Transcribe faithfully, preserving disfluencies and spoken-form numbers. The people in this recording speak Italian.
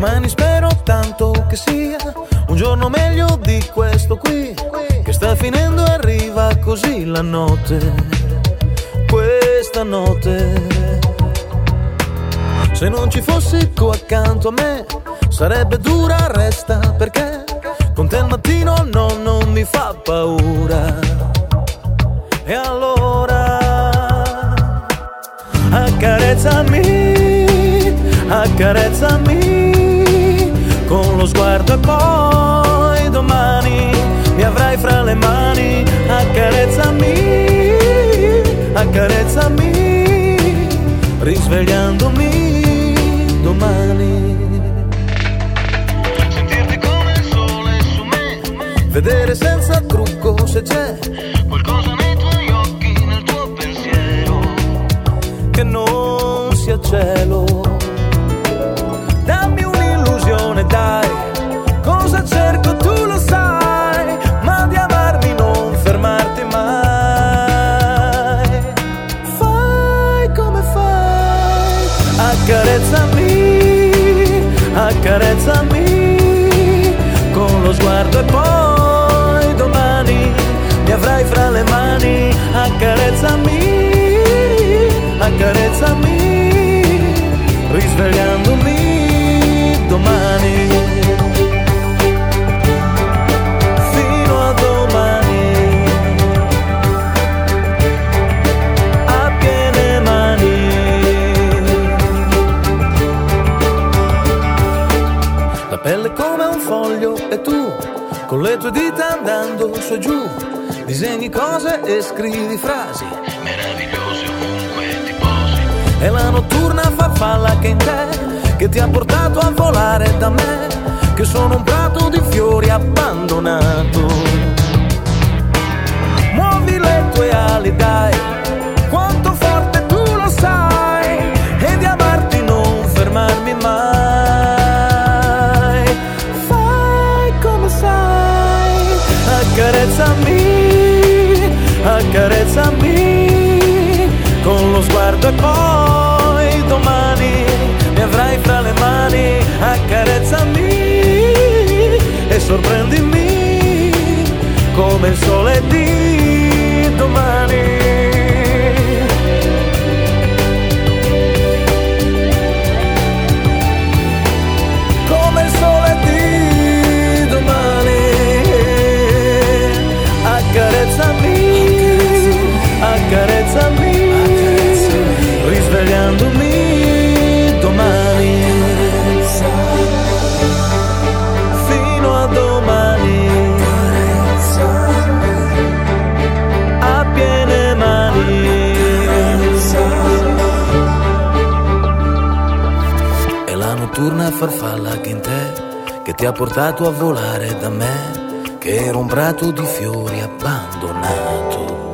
Domani spero tanto che sia un giorno meglio di questo qui, che sta finendo e arriva così la notte, questa notte. Se non ci fossi tu accanto a me sarebbe dura, resta, perché con te al mattino no, non mi fa paura. E allora accarezzami, accarezzami con lo sguardo e poi domani mi avrai fra le mani. Accarezzami, accarezzami, risvegliandomi domani. Sentirti come il sole su me, Vedere senza trucco se c'è qualcosa nei tuoi occhi, nel tuo pensiero, che non sia cielo. Dammi un'illusione, dai, cosa cerco tu lo sai, ma di amarmi non fermarti mai. Fai come fai, accarezzami, accarezzami con lo sguardo e poi domani mi avrai fra le mani. Accarezzami, accarezzami, risvegliandomi domani. Fino a domani, a piene mani. La pelle come un foglio e tu con le tue dita andando su e giù disegni cose e scrivi frasi meravigliose ovunque ti posi. È la notturna farfalla che in te, che ti ha portato a volare da me, che sono un prato di fiori abbandonato. Muovi le tue ali, dai, quanto forte tu lo sai, e di amarti non fermarmi mai. Fai come sai, accarezzami, accarezzami con lo sguardo e poi domani mi avrai fra le mani. Accarezzami e sorprendimi come il sole di domani. Come il sole di domani. Accarezzami, accarezzami, risvegliandomi domani. Fino a domani, a piene mani. È la notturna farfalla che in te, che ti ha portato a volare da me, che era un prato di fiori abbandonato.